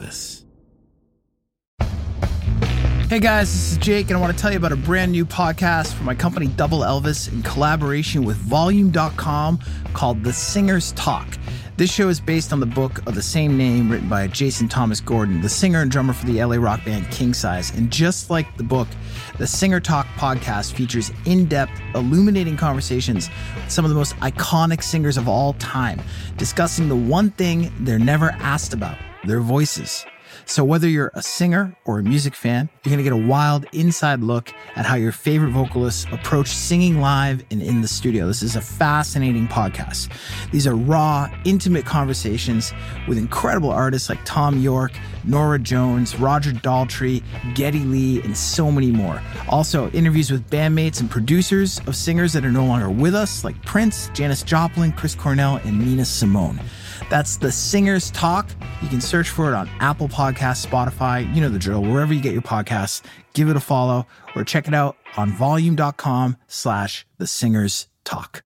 Elvis. Hey guys, this is Jake, and I want to tell you about a brand new podcast from my company Double Elvis in collaboration with Volume.com called The Singer's Talk. This show is based on the book of the same name written by Jason Thomas Gordon, the singer and drummer for the LA rock band King Size. And just like the book, the Singer Talk podcast features in-depth, illuminating conversations with some of the most iconic singers of all time, discussing the one thing they're never asked about, their voices. So whether you're a singer or a music fan, you're going to get a wild inside look at how your favorite vocalists approach singing live and in the studio. This is a fascinating podcast. These are raw, intimate conversations with incredible artists like Thom Yorke, Norah Jones, Roger Daltrey, Geddy Lee, and so many more. Also, interviews with bandmates and producers of singers that are no longer with us, like Prince, Janis Joplin, Chris Cornell, and Nina Simone. That's The Singer's Talk. You can search for it on Apple Podcasts, Spotify, you know the drill, wherever you get your podcasts. Give it a follow or check it out on volume.com/The Singer's Talk.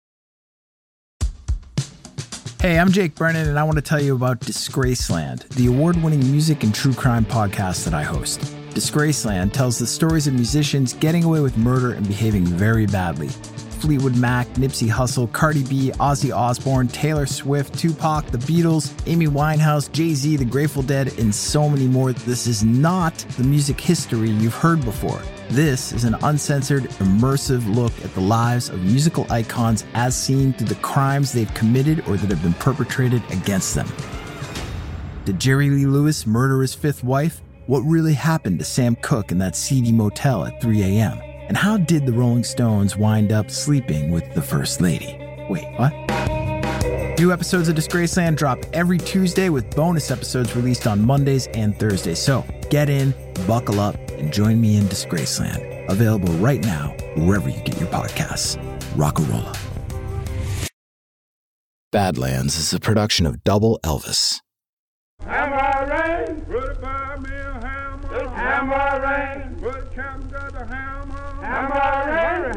Hey, I'm Jake Brennan, and I want to tell you about Disgraceland, the award-winning music and true crime podcast that I host. Disgraceland tells the stories of musicians getting away with murder and behaving very badly. Fleetwood Mac, Nipsey Hussle, Cardi B, Ozzy Osbourne, Taylor Swift, Tupac, The Beatles, Amy Winehouse, Jay-Z, The Grateful Dead, and so many more. This is not the music history you've heard before. This is an uncensored, immersive look at the lives of musical icons as seen through the crimes they've committed or that have been perpetrated against them. Did Jerry Lee Lewis murder his fifth wife? What really happened to Sam Cooke in that seedy motel at 3 a.m.? And how did the Rolling Stones wind up sleeping with the First Lady? Wait, what? New episodes of Disgraceland drop every Tuesday with bonus episodes released on Mondays and Thursdays. So get in, buckle up, and join me in Disgraceland. Available right now, wherever you get your podcasts. Rock-a-rolla. Badlands is a production of Double Elvis. Hammer rain, put by me a hammer. Hammer rain, put Cam got a hammer. Hammer rain,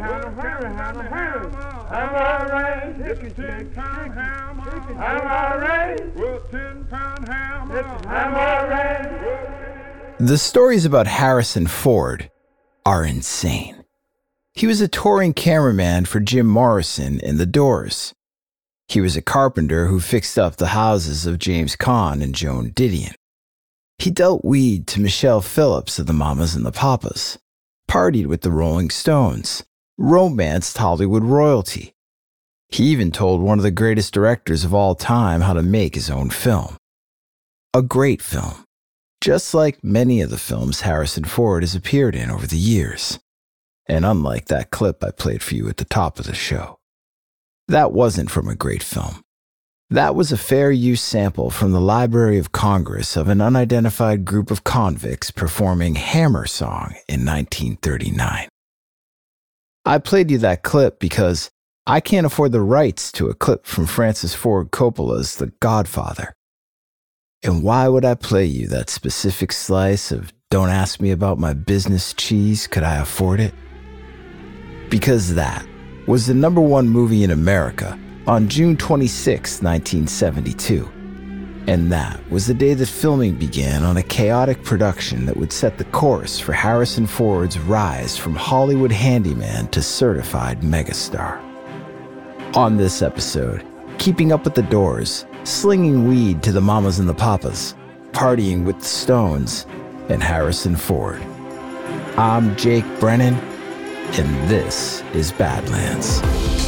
hammer rain, 16-pound hammer. Hammer rain, put 10-pound hammer. Hammer rain. The stories about Harrison Ford are insane. He was a touring cameraman for Jim Morrison in The Doors. He was a carpenter who fixed up the houses of James Caan and Joan Didion. He dealt weed to Michelle Phillips of the Mamas and the Papas, partied with the Rolling Stones, romanced Hollywood royalty. He even told one of the greatest directors of all time how to make his own film. A great film, just like many of the films Harrison Ford has appeared in over the years. And unlike that clip I played for you at the top of the show, that wasn't from a great film. That was a fair use sample from the Library of Congress of an unidentified group of convicts performing Hammer Song in 1939. I played you that clip because I can't afford the rights to a clip from Francis Ford Coppola's The Godfather. And why would I play you that specific slice of Don't Ask Me About My Business cheese? Could I afford it? Because that was the #1 movie in America on June 26, 1972. And that was the day that filming began on a chaotic production that would set the course for Harrison Ford's rise from Hollywood handyman to certified megastar. On this episode, keeping up with the Doors, slinging weed to the Mamas and the Papas, partying with the Stones, and Harrison Ford. I'm Jake Brennan, and this is Badlands.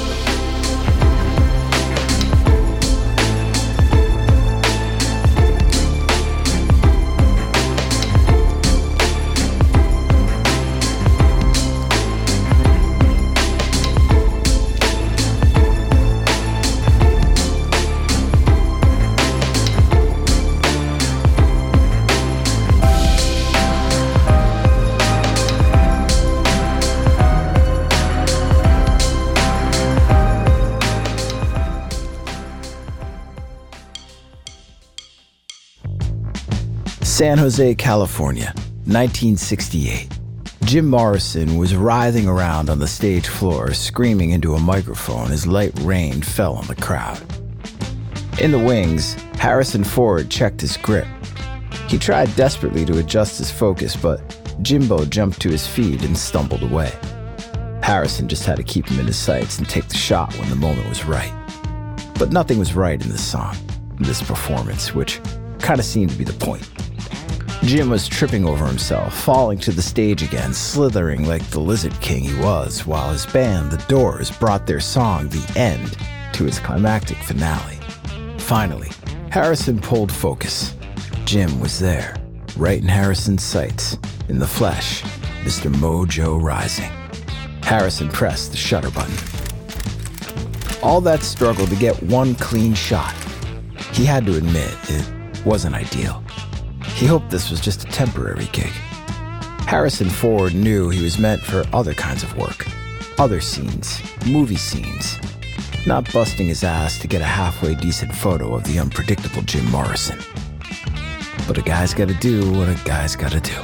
San Jose, California, 1968. Jim Morrison was writhing around on the stage floor, screaming into a microphone as light rain fell on the crowd. In the wings, Harrison Ford checked his grip. He tried desperately to adjust his focus, but Jimbo jumped to his feet and stumbled away. Harrison just had to keep him in his sights and take the shot when the moment was right. But nothing was right in this song, this performance, which kind of seemed to be the point. Jim was tripping over himself, falling to the stage again, slithering like the Lizard King he was, while his band, The Doors, brought their song, The End, to its climactic finale. Finally, Harrison pulled focus. Jim was there, right in Harrison's sights, in the flesh, Mr. Mojo Rising. Harrison pressed the shutter button. All that struggle to get one clean shot. He had to admit it wasn't ideal. He hoped this was just a temporary gig. Harrison Ford knew he was meant for other kinds of work, other scenes, movie scenes, not busting his ass to get a halfway decent photo of the unpredictable Jim Morrison. But a guy's gotta do what a guy's gotta do.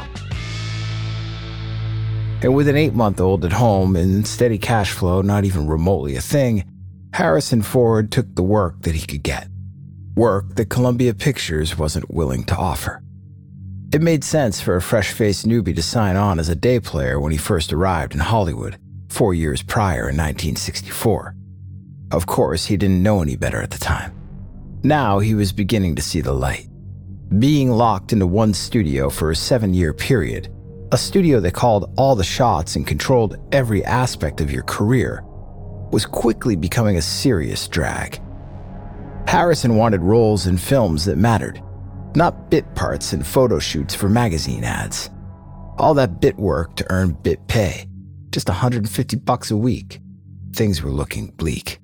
And with an 8-month-old at home and steady cash flow not even remotely a thing, Harrison Ford took the work that he could get. Work that Columbia Pictures wasn't willing to offer. It made sense for a fresh-faced newbie to sign on as a day player when he first arrived in Hollywood, 4 years prior in 1964. Of course, he didn't know any better at the time. Now he was beginning to see the light. Being locked into one studio for a 7-year period, a studio that called all the shots and controlled every aspect of your career, was quickly becoming a serious drag. Harrison wanted roles in films that mattered, not bit parts and photo shoots for magazine ads. All that bit work to earn bit pay, just $150 a week. Things were looking bleak.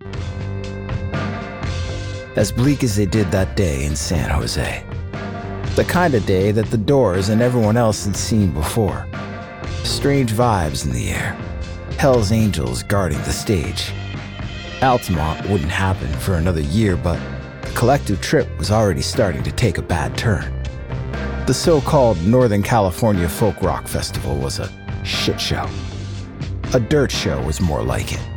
As bleak as they did that day in San Jose. The kind of day that the Doors and everyone else had seen before. Strange vibes in the air. Hell's Angels guarding the stage. Altamont wouldn't happen for another year, but the collective trip was already starting to take a bad turn. The so-called Northern California Folk Rock Festival was a shit show. A dirt show was more like it.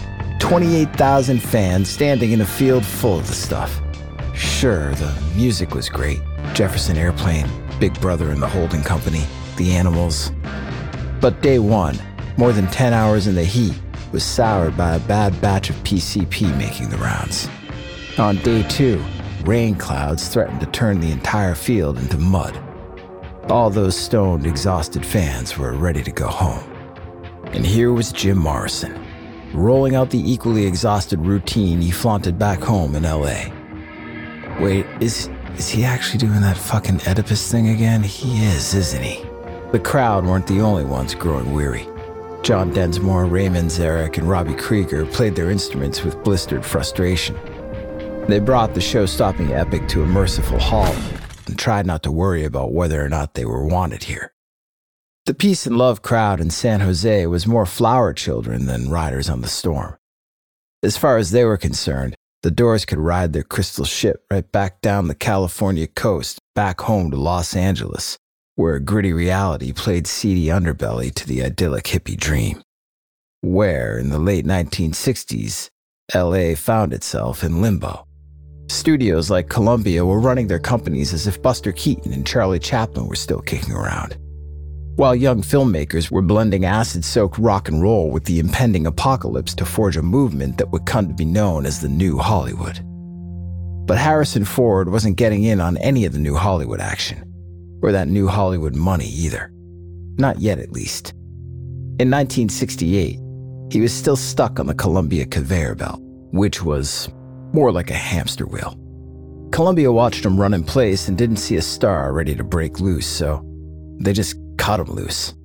28,000 fans standing in a field full of the stuff. Sure, the music was great. Jefferson Airplane, Big Brother and the Holding Company, The Animals. But day one, more than 10 hours in the heat, was soured by a bad batch of PCP making the rounds. On day two, rain clouds threatened to turn the entire field into mud. All those stoned, exhausted fans were ready to go home. And here was Jim Morrison, rolling out the equally exhausted routine he flaunted back home in LA. Wait, is he actually doing that fucking Oedipus thing again? He is, isn't he? The crowd weren't the only ones growing weary. John Densmore, Raymond Zarek, and Robbie Krieger played their instruments with blistered frustration. They brought the show-stopping epic to a merciful halt and tried not to worry about whether or not they were wanted here. The peace and love crowd in San Jose was more flower children than riders on the storm. As far as they were concerned, the Doors could ride their crystal ship right back down the California coast, back home to Los Angeles, where gritty reality played seedy underbelly to the idyllic hippie dream. Where, in the late 1960s, LA found itself in limbo. Studios like Columbia were running their companies as if Buster Keaton and Charlie Chaplin were still kicking around, while young filmmakers were blending acid-soaked rock and roll with the impending apocalypse to forge a movement that would come to be known as the New Hollywood. But Harrison Ford wasn't getting in on any of the New Hollywood action, or that New Hollywood money either. Not yet, at least. In 1968, he was still stuck on the Columbia conveyor belt, which was more like a hamster wheel. Columbia watched him run in place and didn't see a star ready to break loose, so they just cut him loose.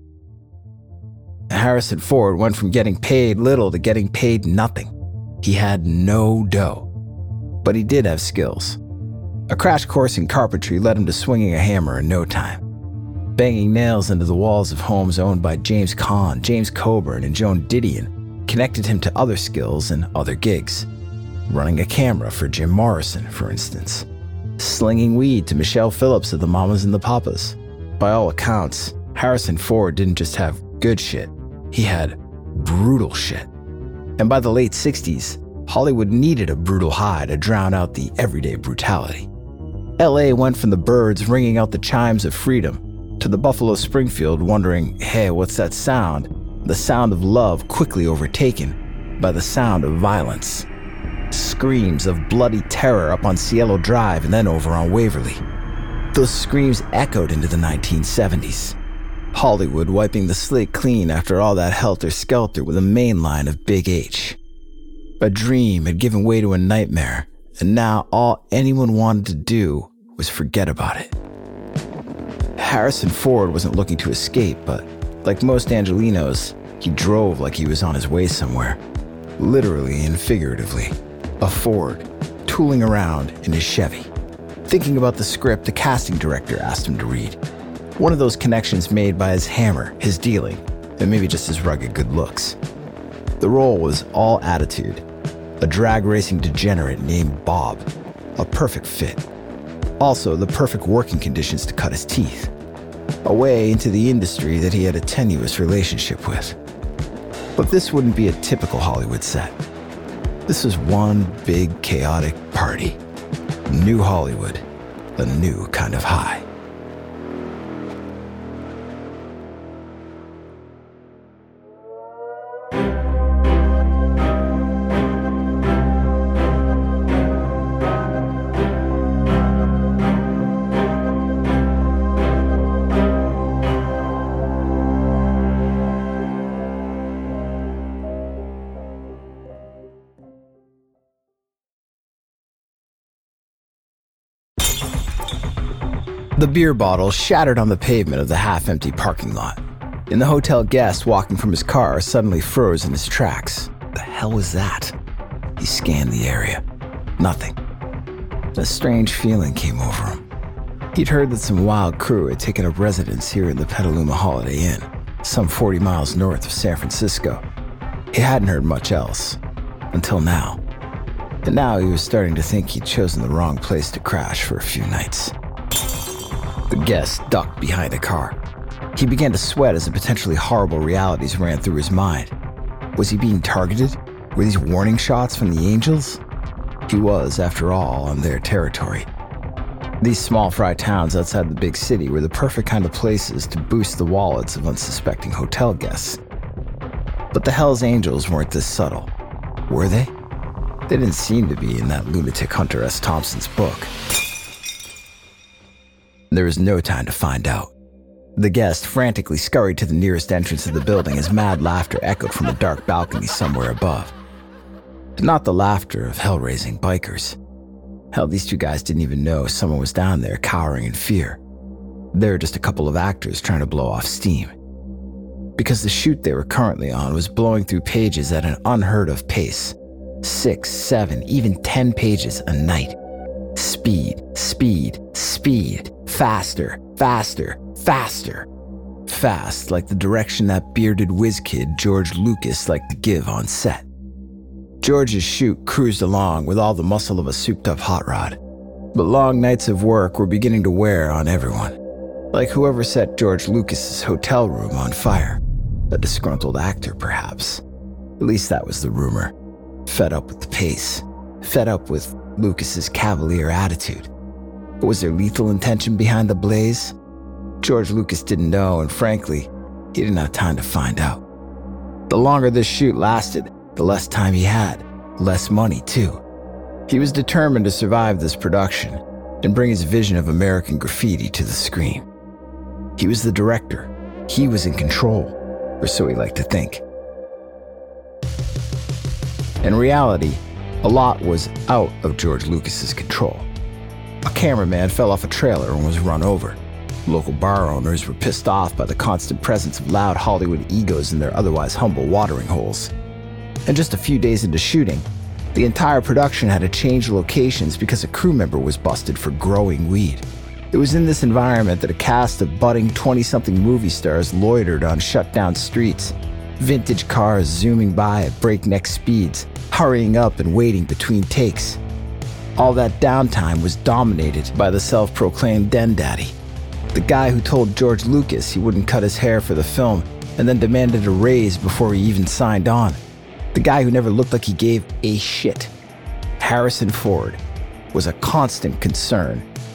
Harrison Ford went from getting paid little to getting paid nothing. He had no dough, but he did have skills. A crash course in carpentry led him to swinging a hammer in no time. Banging nails into the walls of homes owned by James Caan, James Coburn, and Joan Didion connected him to other skills and other gigs. Running a camera for Jim Morrison, for instance. Slinging weed to Michelle Phillips of the Mamas and the Papas. By all accounts, Harrison Ford didn't just have good shit, he had brutal shit. And by the late 60s, Hollywood needed a brutal high to drown out the everyday brutality. LA went from the birds ringing out the chimes of freedom to the Buffalo Springfield wondering, hey, what's that sound? The sound of love quickly overtaken by the sound of violence. Screams of bloody terror up on Cielo Drive and then over on Waverly. Those screams echoed into the 1970s. Hollywood wiping the slate clean after all that helter-skelter with a main line of Big H. A dream had given way to a nightmare, and now all anyone wanted to do was forget about it. Harrison Ford wasn't looking to escape, but like most Angelenos, he drove like he was on his way somewhere. Literally and figuratively. A Ford, tooling around in his Chevy. Thinking about the script the casting director asked him to read. One of those connections made by his hammer, his dealing, and maybe just his rugged good looks. The role was all attitude. A drag racing degenerate named Bob. A perfect fit. Also, the perfect working conditions to cut his teeth. A way into the industry that he had a tenuous relationship with. But this wouldn't be a typical Hollywood set. This was one big chaotic party. New Hollywood, a new kind of high. The beer bottle shattered on the pavement of the half-empty parking lot, and the hotel guest walking from his car suddenly froze in his tracks. The hell was that? He scanned the area. Nothing. A strange feeling came over him. He'd heard that some wild crew had taken up residence here in the Petaluma Holiday Inn, some 40 miles north of San Francisco. He hadn't heard much else, until now. And now he was starting to think he'd chosen the wrong place to crash for a few nights. The guest ducked behind a car. He began to sweat as the potentially horrible realities ran through his mind. Was he being targeted? Were these warning shots from the angels? He was, after all, on their territory. These small fry towns outside the big city were the perfect kind of places to boost the wallets of unsuspecting hotel guests. But the Hells Angels weren't this subtle. Were they? They didn't seem to be in that lunatic Hunter S. Thompson's book. There was no time to find out. The guest frantically scurried to the nearest entrance of the building as mad laughter echoed from a dark balcony somewhere above. Not the laughter of hell-raising bikers. Hell, these two guys didn't even know someone was down there cowering in fear. They were just a couple of actors trying to blow off steam. Because the shoot they were currently on was blowing through pages at an unheard-of pace. 6, 7, even 10 pages a night. Speed, speed, speed. Faster, faster, faster. Fast like the direction that bearded whiz kid George Lucas liked to give on set. George's shoot cruised along with all the muscle of a souped-up hot rod. But long nights of work were beginning to wear on everyone. Like whoever set George Lucas's hotel room on fire. A disgruntled actor, perhaps. At least that was the rumor. Fed up with the pace. Fed up with Lucas's cavalier attitude. But was there lethal intention behind the blaze? George Lucas didn't know, and frankly, he didn't have time to find out. The longer this shoot lasted, the less time he had, less money too. He was determined to survive this production and bring his vision of American graffiti to the screen. He was the director. He was in control, or so he liked to think. In reality, a lot was out of George Lucas's control. A cameraman fell off a trailer and was run over. Local bar owners were pissed off by the constant presence of loud Hollywood egos in their otherwise humble watering holes. And just a few days into shooting, the entire production had to change locations because a crew member was busted for growing weed. It was in this environment that a cast of budding 20-something movie stars loitered on shut-down streets, vintage cars zooming by at breakneck speeds, hurrying up and waiting between takes. All that downtime was dominated by the self-proclaimed den daddy, the guy who told George Lucas he wouldn't cut his hair for the film and then demanded a raise before he even signed on. The guy who never looked like he gave a shit. Harrison Ford was a constant concern for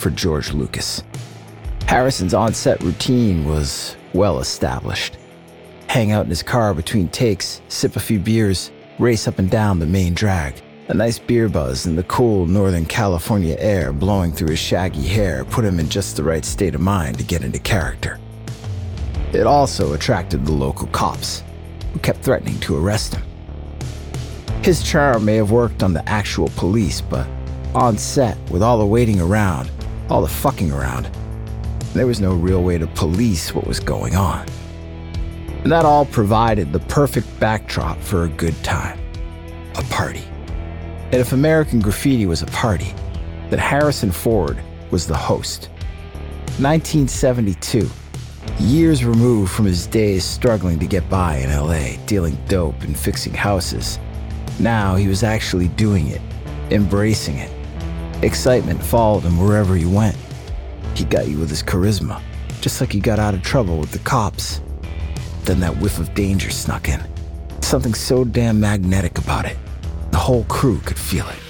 for George Lucas. Harrison's on-set routine was well established. Hang out in his car between takes, sip a few beers, race up and down the main drag. A nice beer buzz and the cool Northern California air blowing through his shaggy hair put him in just the right state of mind to get into character. It also attracted the local cops, who kept threatening to arrest him. His charm may have worked on the actual police, but on set, with all the waiting around, all the fucking around, there was no real way to police what was going on. And that all provided the perfect backdrop for a good time, a party. And if American Graffiti was a party, then Harrison Ford was the host. 1972, years removed from his days struggling to get by in LA, dealing dope and fixing houses. Now he was actually doing it, embracing it. Excitement followed him wherever he went. He got you with his charisma, just like he got out of trouble with the cops. Then that whiff of danger snuck in. Something so damn magnetic about it. The whole crew could feel it.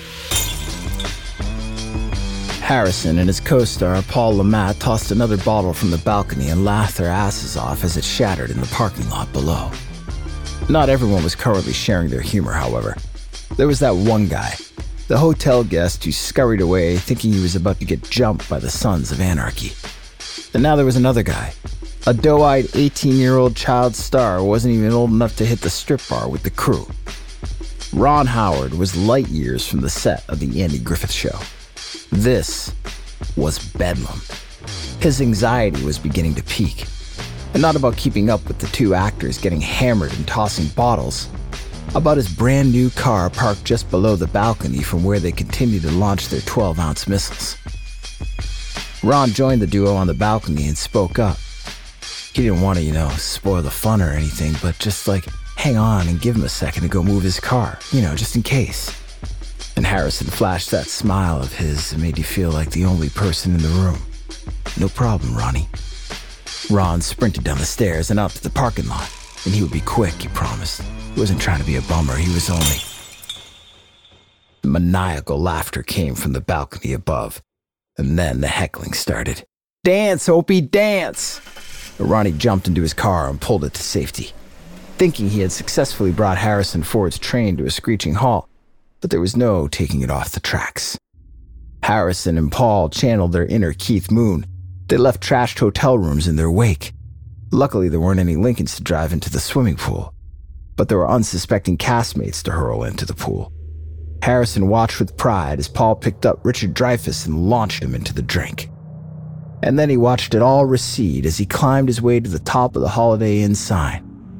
Harrison and his co-star Paul Le Mat tossed another bottle from the balcony and laughed their asses off as it shattered in the parking lot below. Not everyone was currently sharing their humor, however. There was that one guy, the hotel guest who scurried away thinking he was about to get jumped by the Sons of Anarchy. And now there was another guy, a doe-eyed 18-year-old child star who wasn't even old enough to hit the strip bar with the crew. Ron Howard was light years from the set of The Andy Griffith Show. This was bedlam. His anxiety was beginning to peak. And not about keeping up with the two actors getting hammered and tossing bottles. About his brand new car parked just below the balcony from where they continued to launch their 12-ounce missiles. Ron joined the duo on the balcony and spoke up. He didn't want to, spoil the fun or anything, but just hang on and give him a second to go move his car, just in case. And Harrison flashed that smile of his that made you feel like the only person in the room. No problem, Ronnie. Ron sprinted down the stairs and out to the parking lot, and he would be quick, he promised. He wasn't trying to be a bummer, he was only... Maniacal laughter came from the balcony above, and then the heckling started. Dance, Opie, dance! Ronnie jumped into his car and pulled it to safety, thinking he had successfully brought Harrison Ford's train to a screeching halt, but there was no taking it off the tracks. Harrison and Paul channeled their inner Keith Moon. They left trashed hotel rooms in their wake. Luckily, there weren't any Lincolns to drive into the swimming pool, but there were unsuspecting castmates to hurl into the pool. Harrison watched with pride as Paul picked up Richard Dreyfuss and launched him into the drink. And then he watched it all recede as he climbed his way to the top of the Holiday Inn sign.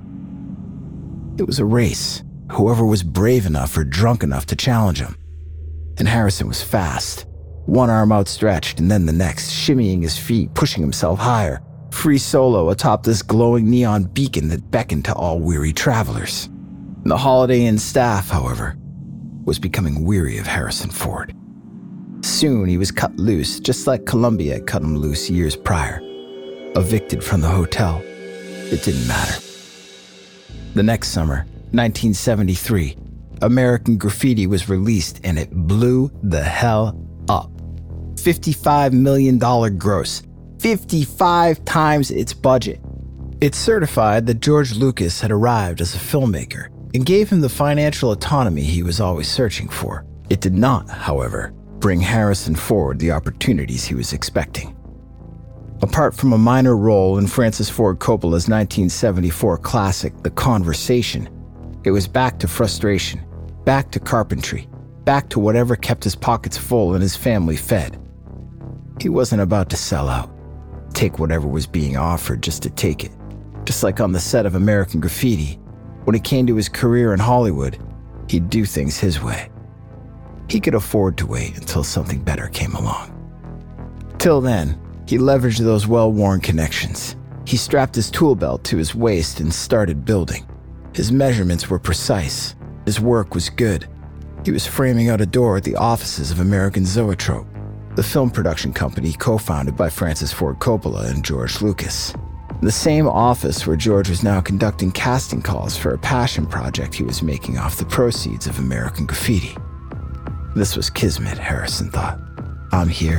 It was a race, whoever was brave enough or drunk enough to challenge him. And Harrison was fast, one arm outstretched and then the next, shimmying his feet, pushing himself higher, free solo atop this glowing neon beacon that beckoned to all weary travelers. The Holiday Inn staff, however, was becoming weary of Harrison Ford. Soon he was cut loose, just like Columbia had cut him loose years prior. Evicted from the hotel, it didn't matter. The next summer, 1973, American Graffiti was released and it blew the hell up. $55 million gross, 55 times its budget. It certified that George Lucas had arrived as a filmmaker and gave him the financial autonomy he was always searching for. It did not, however, bring Harrison Ford the opportunities he was expecting. Apart from a minor role in Francis Ford Coppola's 1974 classic, The Conversation, it was back to frustration, back to carpentry, back to whatever kept his pockets full and his family fed. He wasn't about to sell out, take whatever was being offered just to take it. Just like on the set of American Graffiti, when it came to his career in Hollywood, he'd do things his way. He could afford to wait until something better came along. Till then, he leveraged those well-worn connections. He strapped his tool belt to his waist and started building. His measurements were precise. His work was good. He was framing out a door at the offices of American Zoetrope, the film production company co-founded by Francis Ford Coppola and George Lucas. The same office where George was now conducting casting calls for a passion project he was making off the proceeds of American Graffiti. This was kismet, Harrison thought. I'm here,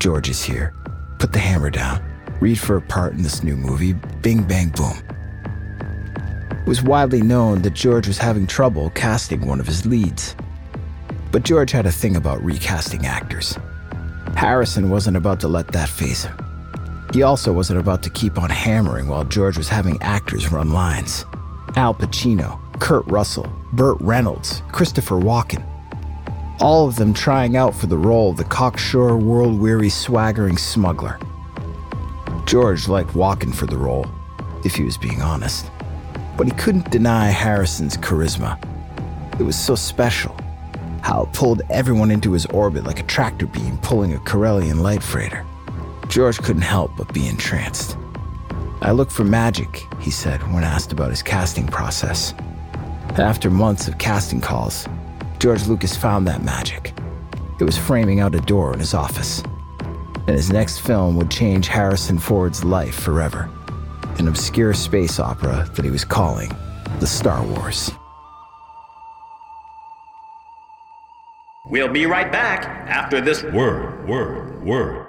George is here. Put the hammer down. Read for a part in this new movie. Bing, bang, boom. It was widely known that George was having trouble casting one of his leads. But George had a thing about recasting actors. Harrison wasn't about to let that faze him. He also wasn't about to keep on hammering while George was having actors run lines. Al Pacino, Kurt Russell, Burt Reynolds, Christopher Walken. All of them trying out for the role of the cocksure, world-weary, swaggering smuggler. George liked Walken for the role, if he was being honest. But he couldn't deny Harrison's charisma. It was so special, how it pulled everyone into his orbit like a tractor beam pulling a Corellian light freighter. George couldn't help but be entranced. "I look for magic," he said when asked about his casting process. After months of casting calls, George Lucas found that magic. It was framing out a door in his office. And his next film would change Harrison Ford's life forever. An obscure space opera that he was calling The Star Wars. We'll be right back after this word.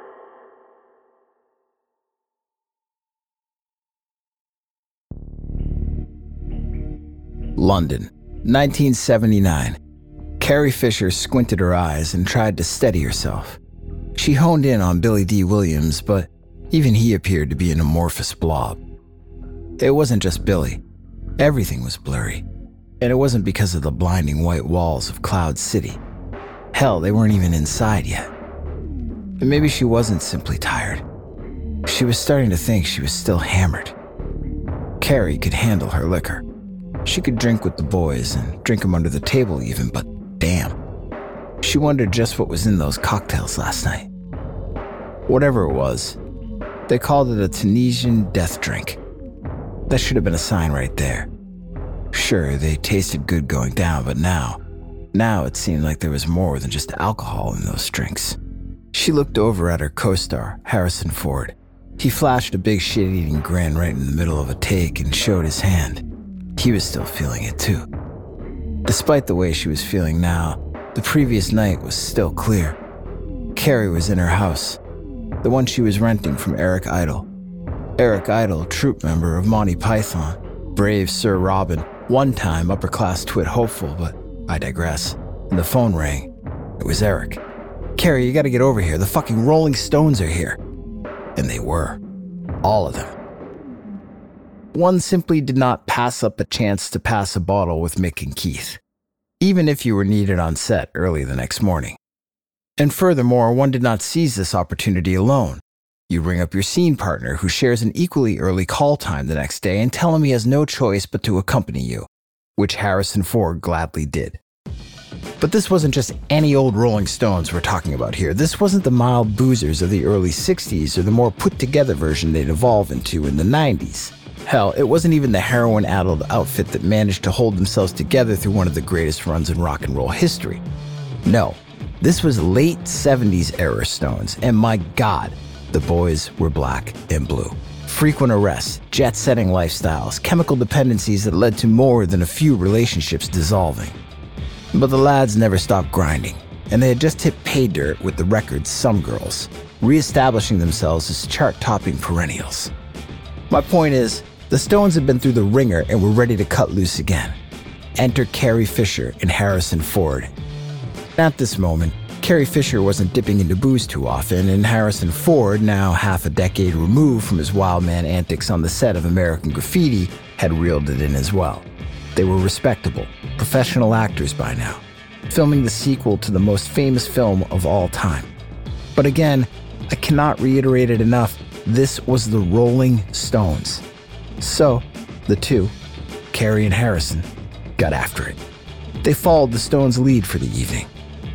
London, 1979. Carrie Fisher squinted her eyes and tried to steady herself. She honed in on Billy D. Williams, but even he appeared to be an amorphous blob. It wasn't just Billy. Everything was blurry. And it wasn't because of the blinding white walls of Cloud City. Hell, they weren't even inside yet. And maybe she wasn't simply tired. She was starting to think she was still hammered. Carrie could handle her liquor. She could drink with the boys and drink them under the table even, but damn. She wondered just what was in those cocktails last night. Whatever it was, they called it a Tunisian death drink. That should have been a sign right there. Sure, they tasted good going down, but now it seemed like there was more than just alcohol in those drinks. She looked over at her co-star, Harrison Ford. He flashed a big shit-eating grin right in the middle of a take and showed his hand. He was still feeling it too. Despite the way she was feeling now, the previous night was still clear. Carrie was in her house, the one she was renting from Eric Idle. Eric Idle, troupe member of Monty Python, brave Sir Robin, one-time upper-class twit hopeful, but I digress. And the phone rang. It was Eric. "Carrie, you gotta get over here. The fucking Rolling Stones are here." And they were. All of them. One simply did not pass up a chance to pass a bottle with Mick and Keith, even if you were needed on set early the next morning. And furthermore, one did not seize this opportunity alone. You ring up your scene partner who shares an equally early call time the next day and tell him he has no choice but to accompany you, which Harrison Ford gladly did. But this wasn't just any old Rolling Stones we're talking about here. This wasn't the mild boozers of the early 60s or the more put-together version they'd evolve into in the 90s. Hell, it wasn't even the heroin-addled outfit that managed to hold themselves together through one of the greatest runs in rock and roll history. No, this was late 70s era Stones, and my God, the boys were black and blue. Frequent arrests, jet-setting lifestyles, chemical dependencies that led to more than a few relationships dissolving. But the lads never stopped grinding, and they had just hit pay dirt with the record's Some Girls, re-establishing themselves as chart-topping perennials. My point is, the Stones had been through the ringer and were ready to cut loose again. Enter Carrie Fisher and Harrison Ford. At this moment, Carrie Fisher wasn't dipping into booze too often, and Harrison Ford, now half a decade removed from his wild man antics on the set of American Graffiti, had reeled it in as well. They were respectable, professional actors by now, filming the sequel to the most famous film of all time. But again, I cannot reiterate it enough, this was the Rolling Stones. So, the two, Carrie and Harrison, got after it. They followed the Stones' lead for the evening.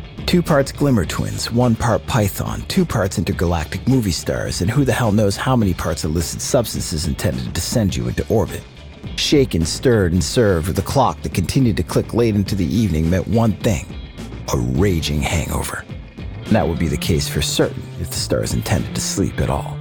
2 parts Glimmer Twins, 1 part Python, 2 parts intergalactic movie stars, and who the hell knows how many parts illicit substances intended to send you into orbit. Shaken, stirred, and served with a clock that continued to click late into the evening meant one thing: a raging hangover. And that would be the case for certain if the stars intended to sleep at all.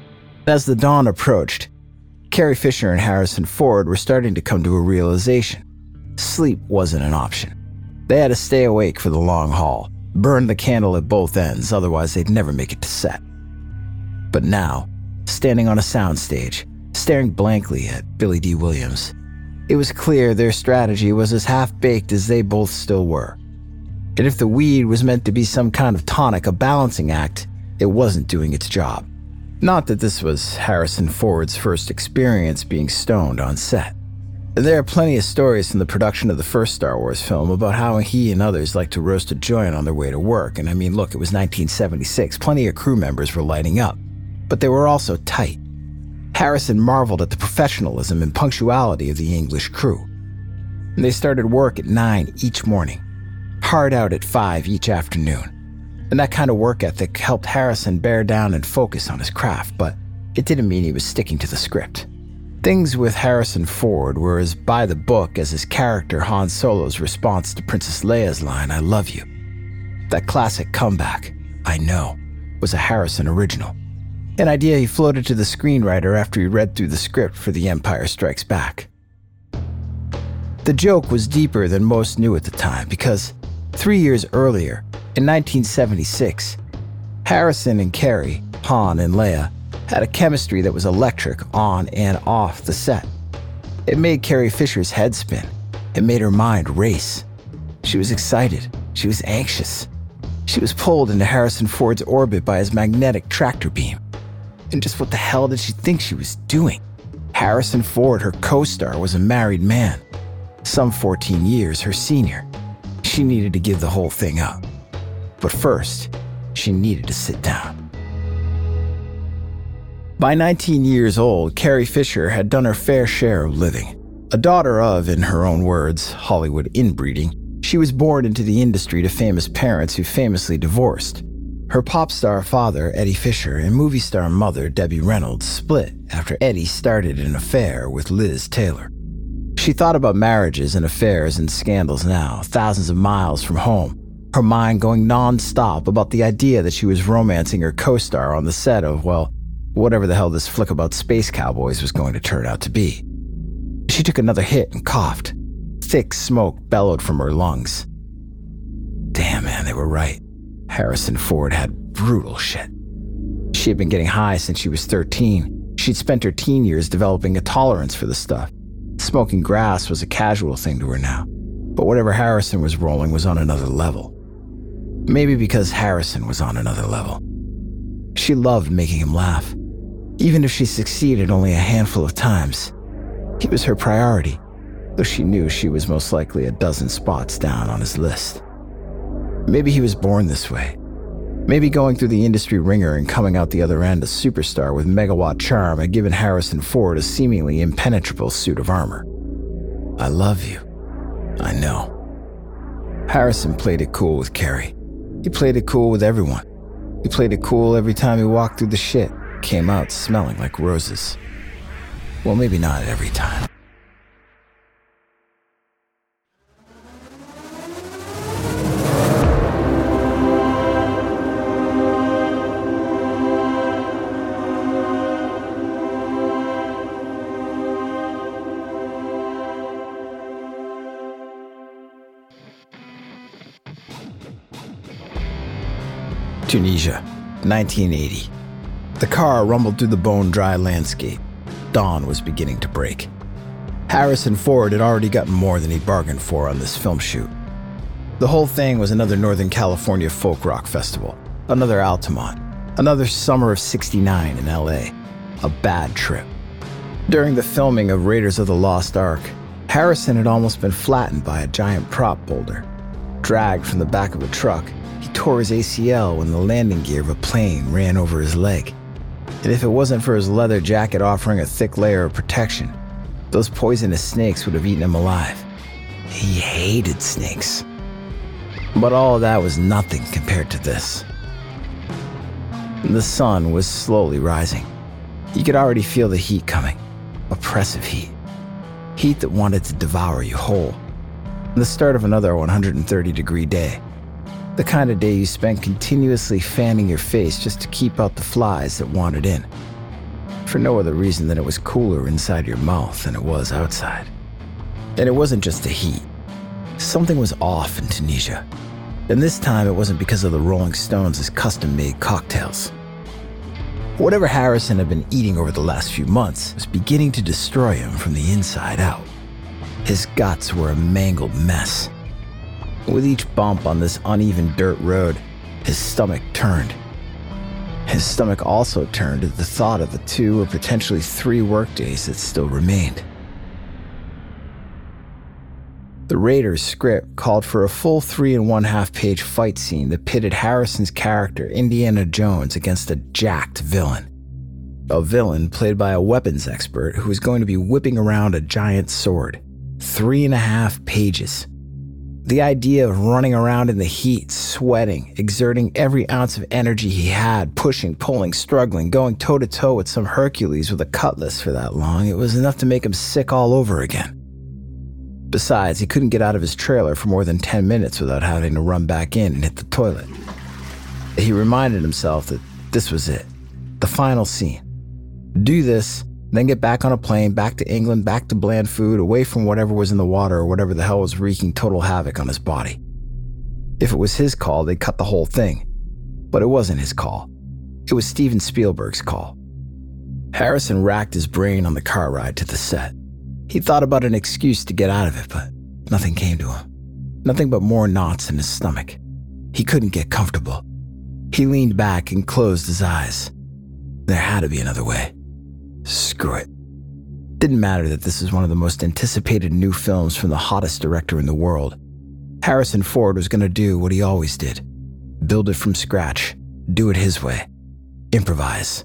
As the dawn approached, Carrie Fisher and Harrison Ford were starting to come to a realization. Sleep wasn't an option. They had to stay awake for the long haul, Burn the candle at both ends, otherwise they'd never make it to set. But now, standing on a soundstage, staring blankly at Billy D. Williams, it was clear their strategy was as half-baked as they both still were. And if the weed was meant to be some kind of tonic, a balancing act, it wasn't doing its job. Not that this was Harrison Ford's first experience being stoned on set. There are plenty of stories from the production of the first Star Wars film about how he and others liked to roast a joint on their way to work. And I mean, look, it was 1976. Plenty of crew members were lighting up. But they were also tight. Harrison marveled at the professionalism and punctuality of the English crew. And they started work at 9 each morning, hard out at 5 each afternoon. And that kind of work ethic helped Harrison bear down and focus on his craft, but it didn't mean he was sticking to the script. Things with Harrison Ford were as by the book as his character Han Solo's response to Princess Leia's line, "I love you." That classic comeback, "I know," was a Harrison original. An idea he floated to the screenwriter after he read through the script for The Empire Strikes Back. The joke was deeper than most knew at the time because 3 years earlier, in 1976, Harrison and Carrie, Han and Leia, had a chemistry that was electric on and off the set. It made Carrie Fisher's head spin. It made her mind race. She was excited. She was anxious. She was pulled into Harrison Ford's orbit by his magnetic tractor beam. And just what the hell did she think she was doing? Harrison Ford, her co-star, was a married man, some 14 years her senior. She needed to give the whole thing up. But first, she needed to sit down. By 19 years old, Carrie Fisher had done her fair share of living. A daughter of, in her own words, Hollywood inbreeding, she was born into the industry to famous parents who famously divorced. Her pop star father, Eddie Fisher, and movie star mother, Debbie Reynolds, split after Eddie started an affair with Liz Taylor. She thought about marriages and affairs and scandals now, thousands of miles from home, her mind going non-stop about the idea that she was romancing her co-star on the set of, well, whatever the hell this flick about space cowboys was going to turn out to be. She took another hit and coughed. Thick smoke bellowed from her lungs. Damn, man, they were right. Harrison Ford had brutal shit. She had been getting high since she was 13. She'd spent her teen years developing a tolerance for the stuff. Smoking grass was a casual thing to her now. But whatever Harrison was rolling was on another level. Maybe because Harrison was on another level. She loved making him laugh. Even if she succeeded only a handful of times, he was her priority, though she knew she was most likely a dozen spots down on his list. Maybe he was born this way. Maybe going through the industry ringer and coming out the other end a superstar with megawatt charm had given Harrison Ford a seemingly impenetrable suit of armor. I love you. I know. Harrison played it cool with Carrie. He played it cool with everyone. He played it cool every time he walked through the shit, came out smelling like roses. Well, maybe not every time. Tunisia, 1980. The car rumbled through the bone-dry landscape. Dawn was beginning to break. Harrison Ford had already gotten more than he bargained for on this film shoot. The whole thing was another Northern California folk rock festival, another Altamont, another summer of '69 in LA. A bad trip. During the filming of Raiders of the Lost Ark, Harrison had almost been flattened by a giant prop boulder. Dragged from the back of a truck, he tore his ACL when the landing gear of a plane ran over his leg. And if it wasn't for his leather jacket offering a thick layer of protection, those poisonous snakes would have eaten him alive. He hated snakes. But all of that was nothing compared to this. The sun was slowly rising. You could already feel the heat coming. Oppressive heat. Heat that wanted to devour you whole. The start of another 130-degree day. The kind of day you spent continuously fanning your face just to keep out the flies that wandered in. For no other reason than it was cooler inside your mouth than it was outside. And it wasn't just the heat. Something was off in Tunisia. And this time it wasn't because of the Rolling Stones' custom-made cocktails. Whatever Harrison had been eating over the last few months was beginning to destroy him from the inside out. His guts were a mangled mess. With each bump on this uneven dirt road, his stomach turned. His stomach also turned at the thought of the 2 or potentially 3 workdays that still remained. The Raiders script called for a full 3.5-page fight scene that pitted Harrison's character, Indiana Jones, against a jacked villain. A villain played by a weapons expert who was going to be whipping around a giant sword. 3.5 pages. The idea of running around in the heat, sweating, exerting every ounce of energy he had, pushing, pulling, struggling, going toe-to-toe with some Hercules with a cutlass for that long, it was enough to make him sick all over again. Besides, he couldn't get out of his trailer for more than 10 minutes without having to run back in and hit the toilet. He reminded himself that this was it, the final scene. Do this, then get back on a plane, back to England, back to bland food, away from whatever was in the water or whatever the hell was wreaking total havoc on his body. If it was his call, they'd cut the whole thing. But it wasn't his call. It was Steven Spielberg's call. Harrison racked his brain on the car ride to the set. He thought about an excuse to get out of it, but nothing came to him. Nothing but more knots in his stomach. He couldn't get comfortable. He leaned back and closed his eyes. There had to be another way. Screw it. Didn't matter that this is one of the most anticipated new films from the hottest director in the world. Harrison Ford was going to do what he always did. Build it from scratch. Do it his way. Improvise.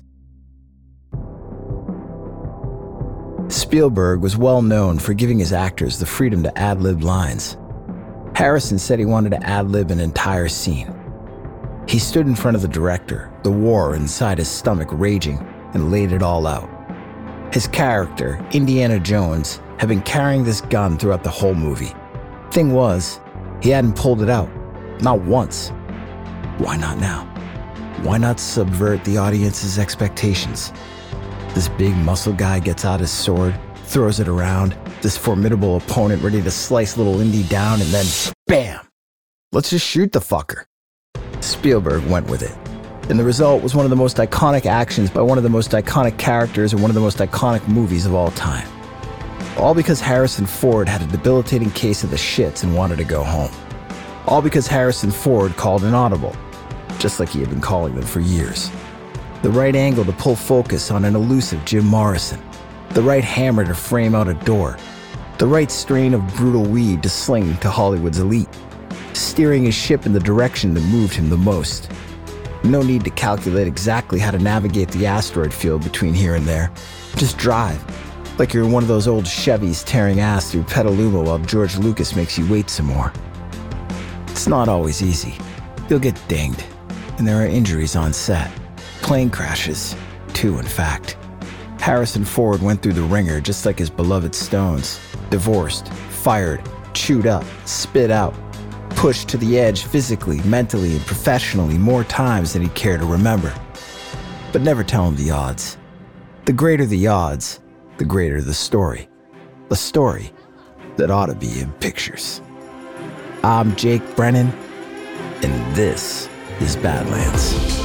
Spielberg was well known for giving his actors the freedom to ad-lib lines. Harrison said he wanted to ad-lib an entire scene. He stood in front of the director, the war inside his stomach raging, and laid it all out. His character, Indiana Jones, had been carrying this gun throughout the whole movie. Thing was, he hadn't pulled it out. Not once. Why not now? Why not subvert the audience's expectations? This big muscle guy gets out his sword, throws it around, this formidable opponent ready to slice little Indy down, and then BAM! Let's just shoot the fucker. Spielberg went with it. And the result was one of the most iconic actions by one of the most iconic characters in one of the most iconic movies of all time. All because Harrison Ford had a debilitating case of the shits and wanted to go home. All because Harrison Ford called an audible, just like he had been calling them for years. The right angle to pull focus on an elusive Jim Morrison. The right hammer to frame out a door. The right strain of brutal weed to sling to Hollywood's elite. Steering his ship in the direction that moved him the most. No need to calculate exactly how to navigate the asteroid field between here and there. Just drive, like you're in one of those old Chevys tearing ass through Petaluma while George Lucas makes you wait some more. It's not always easy. You'll get dinged, and there are injuries on set. Plane crashes, too, in fact. Harrison Ford went through the ringer just like his beloved Stones. Divorced, fired, chewed up, spit out, pushed to the edge physically, mentally, and professionally more times than he'd care to remember. But never tell him the odds. The greater the odds, the greater the story. A story that ought to be in pictures. I'm Jake Brennan, and this is Badlands.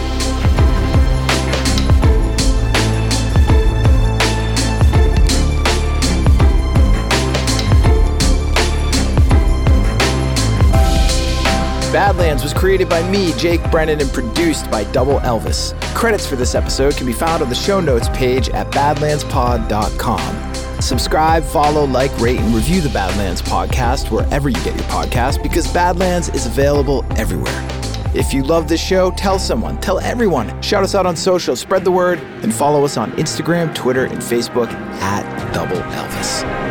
Badlands was created by me, Jake Brennan, and produced by Double Elvis. Credits for this episode can be found on the show notes page at badlandspod.com. Subscribe, follow, like, rate, and review the Badlands podcast wherever you get your podcast, because Badlands is available everywhere. If you love this show, tell someone, tell everyone. Shout us out on social, spread the word, and follow us on Instagram, Twitter, and Facebook at Double Elvis.